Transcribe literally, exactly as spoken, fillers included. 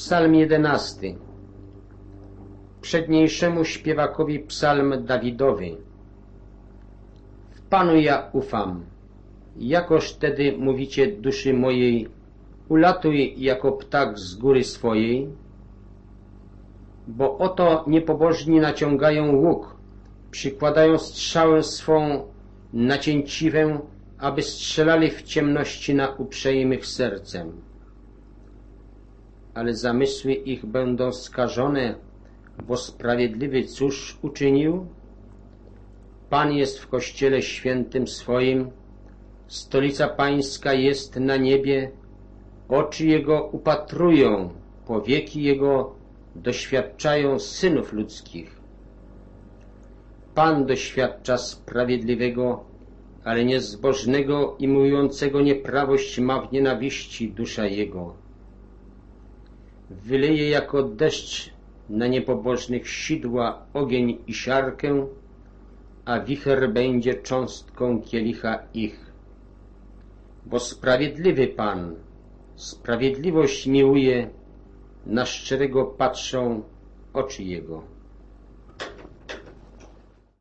Psalm jedenasty. Przedniejszemu śpiewakowi psalm Dawidowy. W Panu ja ufam. Jakoż tedy mówicie duszy mojej, ulatuj jako ptak z góry swojej? Bo oto niepobożni naciągają łuk, przykładają strzałę swą nacięciwę, aby strzelali w ciemności na uprzejmych sercem. Ale zamysły ich będą skażone, bo sprawiedliwy cóż uczynił? Pan jest w kościele świętym swoim, stolica pańska jest na niebie, oczy Jego upatrują, powieki Jego doświadczają synów ludzkich. Pan doświadcza sprawiedliwego, ale niezbożnego i mówiącego nieprawość ma w nienawiści dusza jego. Wyleje jako deszcz na niepobożnych sidła, ogień i siarkę, a wicher będzie cząstką kielicha ich. Bo sprawiedliwy Pan sprawiedliwość miłuje, na szczerego patrzą oczy Jego.